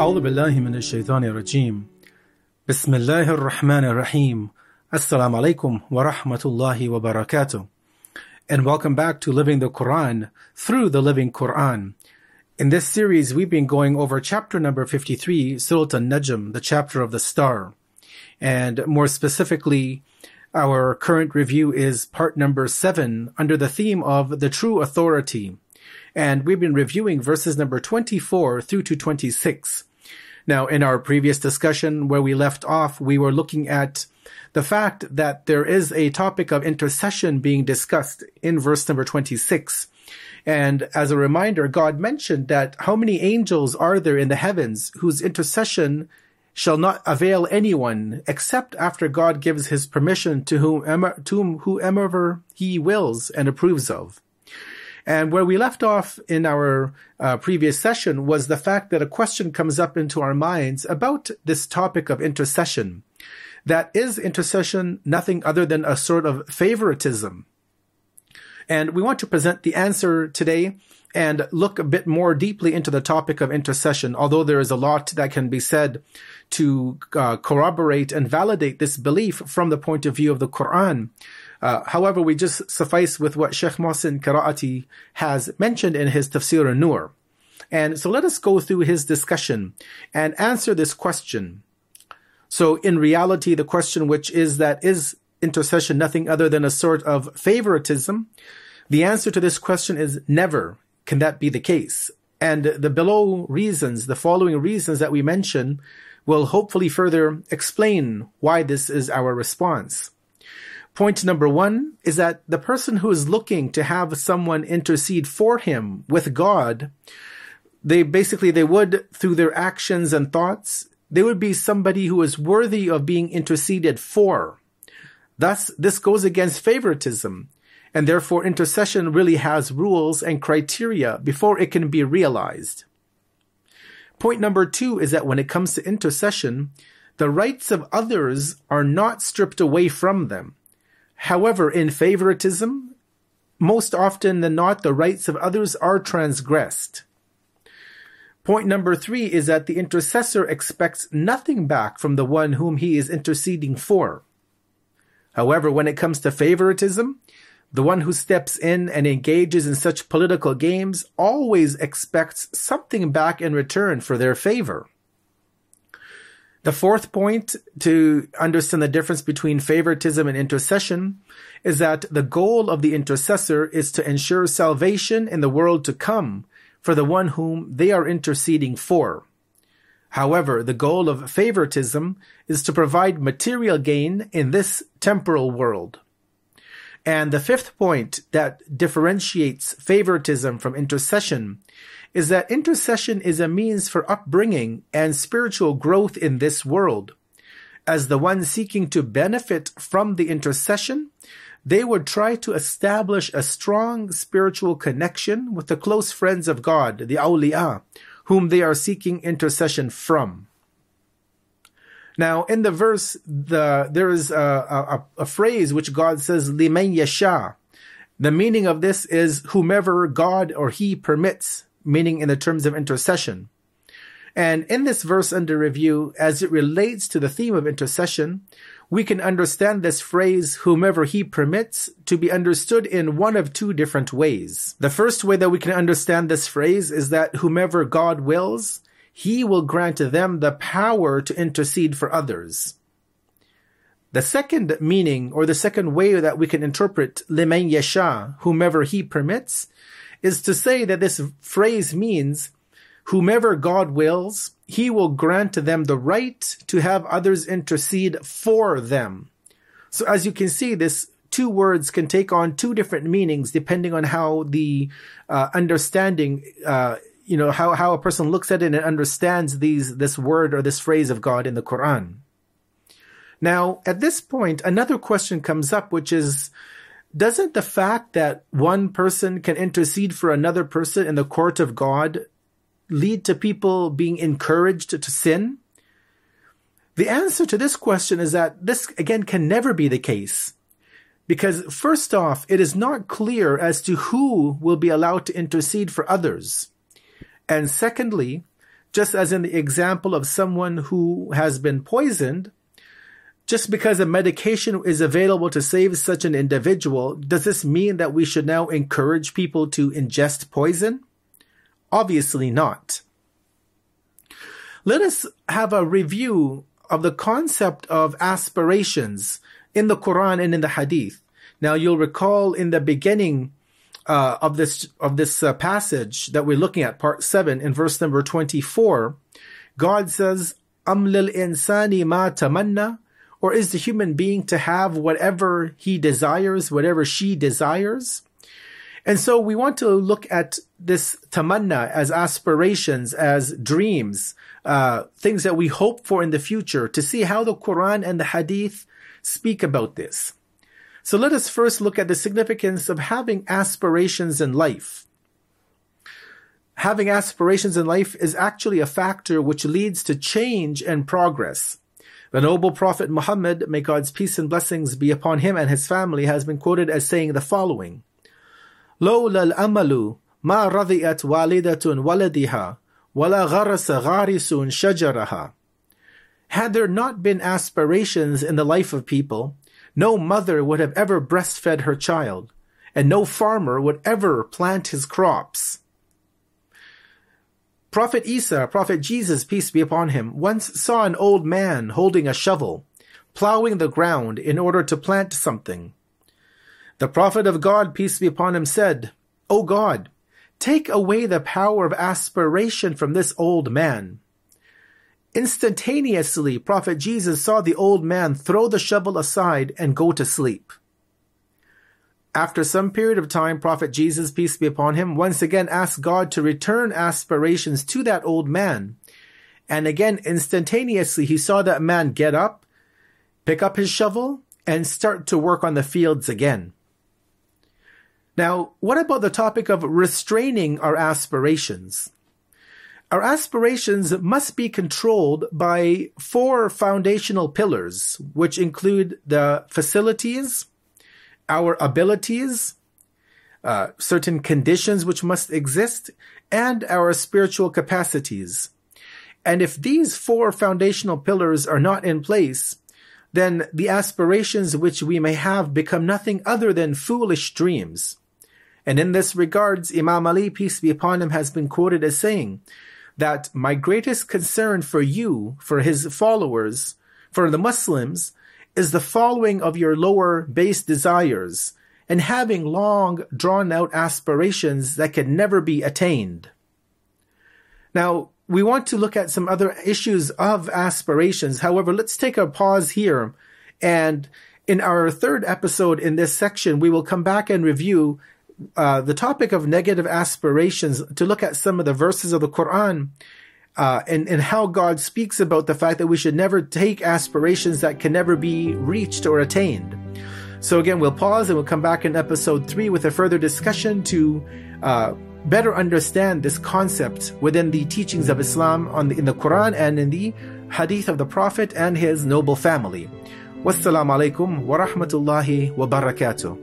أعوذ بالله من الشيطان الرجيم بسم الله الرحمن الرحيم Assalamu alaikum wa rahmatullahi wa barakatuh. And welcome back to Living the Quran through the Living Quran. In this series, we've been going over chapter number 53, Surah An-Najm, the chapter of the star. And more specifically, our current review is part number 7 under the theme of the true authority. And we've been reviewing verses number 24 through to 26. Now, in our previous discussion where we left off, we were looking at the fact that there is a topic of intercession being discussed in verse number 26. And as a reminder, God mentioned that how many angels are there in the heavens whose intercession shall not avail anyone except after God gives his permission to whomever he wills and approves of. And where we left off in our previous session was the fact that a question comes up into our minds about this topic of intercession. That is intercession nothing other than a sort of favoritism? And we want to present the answer today and look a bit more deeply into the topic of intercession, although there is a lot that can be said to corroborate and validate this belief from the point of view of the Quran. However, we just suffice with what Sheikh Mohsin Qiraati has mentioned in his Tafsir An-Nur. And so let us go through his discussion and answer this question. So in reality, the question which is that is intercession nothing other than a sort of favoritism? The answer to this question is never can that be the case. And the following reasons that we mention will hopefully further explain why this is our response. Point number 1 is that the person who is looking to have someone intercede for him with God, they would, through their actions and thoughts, they would be somebody who is worthy of being interceded for. Thus, this goes against favoritism, and therefore intercession really has rules and criteria before it can be realized. Point number 2 is that when it comes to intercession, the rights of others are not stripped away from them. However, in favoritism, most often than not, the rights of others are transgressed. Point number 3 is that the intercessor expects nothing back from the one whom he is interceding for. However, when it comes to favoritism, the one who steps in and engages in such political games always expects something back in return for their favor. The fourth point to understand the difference between favoritism and intercession is that the goal of the intercessor is to ensure salvation in the world to come for the one whom they are interceding for. However, the goal of favoritism is to provide material gain in this temporal world. And the fifth point that differentiates favoritism from intercession is that intercession is a means for upbringing and spiritual growth in this world. As the one seeking to benefit from the intercession, they would try to establish a strong spiritual connection with the close friends of God, the awliya, whom they are seeking intercession from. Now, in the verse, there is a phrase which God says, liman yasha. The meaning of this is whomever God or He permits, meaning in the terms of intercession. And in this verse under review, as it relates to the theme of intercession, we can understand this phrase, whomever He permits, to be understood in one of two different ways. The first way that we can understand this phrase is that whomever God wills, He will grant them the power to intercede for others. The second meaning, or the second way that we can interpret liman yasha, whomever He permits, is to say that this phrase means whomever God wills, He will grant to them the right to have others intercede for them. So as you can see, this two words can take on two different meanings depending on how the understanding, how a person looks at it and understands this word or this phrase of God in the Quran. Now, at this point, another question comes up, which is, doesn't the fact that one person can intercede for another person in the court of God lead to people being encouraged to sin? The answer to this question is that this, again, can never be the case. Because first off, it is not clear as to who will be allowed to intercede for others. And secondly, just as in the example of someone who has been poisoned, just because a medication is available to save such an individual, does this mean that we should now encourage people to ingest poison? Obviously not. Let us have a review of the concept of aspirations in the Quran and in the Hadith. Now, you'll recall in the beginning of this passage that we're looking at, part 7, in verse number 24, God says, "Am lil insani ma tamanna," or is the human being to have whatever he desires, whatever she desires? And so we want to look at this tamanna as aspirations, as dreams, things that we hope for in the future, to see how the Quran and the Hadith speak about this. So let us first look at the significance of having aspirations in life. Having aspirations in life is actually a factor which leads to change and progress. The noble Prophet Muhammad, may God's peace and blessings be upon him and his family, has been quoted as saying the following: "Lawla al-amalu ma radiyat walidatun waladiha, wala gharasa gharisun shajaraha." Had there not been aspirations in the life of people, no mother would have ever breastfed her child, and no farmer would ever plant his crops. Prophet Isa, Prophet Jesus, peace be upon him, once saw an old man holding a shovel, plowing the ground in order to plant something. The Prophet of God, peace be upon him, said, "O God, take away the power of aspiration from this old man." Instantaneously, Prophet Jesus saw the old man throw the shovel aside and go to sleep. After some period of time, Prophet Jesus, peace be upon him, once again asked God to return aspirations to that old man. And again, instantaneously, he saw that man get up, pick up his shovel, and start to work on the fields again. Now, what about the topic of restraining our aspirations? Our aspirations must be controlled by 4 foundational pillars, which include the facilities, our abilities, certain conditions which must exist, and our spiritual capacities. And if these 4 foundational pillars are not in place, then the aspirations which we may have become nothing other than foolish dreams. And in this regards, Imam Ali, peace be upon him, has been quoted as saying that my greatest concern for you, for his followers, for the Muslims, is the following of your lower base desires and having long drawn-out aspirations that can never be attained. Now, we want to look at some other issues of aspirations. However, let's take a pause here, and in our 3rd episode in this section, we will come back and review the topic of negative aspirations, to look at some of the verses of the Quran and how God speaks about the fact that we should never take aspirations that can never be reached or attained. So again, we'll pause and we'll come back in episode 3 with a further discussion to better understand this concept within the teachings of Islam in the Quran and in the Hadith of the Prophet and his noble family. Wassalamu alaikum wa rahmatullahi wa barakatuh.